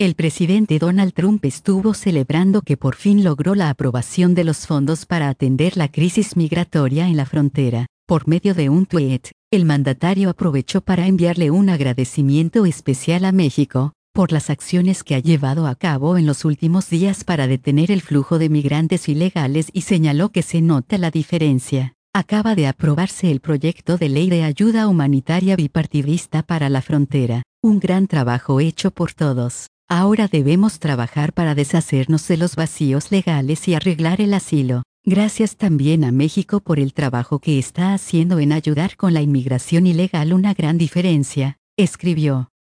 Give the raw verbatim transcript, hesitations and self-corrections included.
El presidente Donald Trump estuvo celebrando que por fin logró la aprobación de los fondos para atender la crisis migratoria en la frontera. Por medio de un tuit, el mandatario aprovechó para enviarle un agradecimiento especial a México, por las acciones que ha llevado a cabo en los últimos días para detener el flujo de migrantes ilegales y señaló que se nota la diferencia. Acaba de aprobarse el proyecto de ley de ayuda humanitaria bipartidista para la frontera, un gran trabajo hecho por todos. Ahora debemos trabajar para deshacernos de los vacíos legales y arreglar el asilo. Gracias también a México por el trabajo que está haciendo en ayudar con la inmigración ilegal, una gran diferencia, escribió.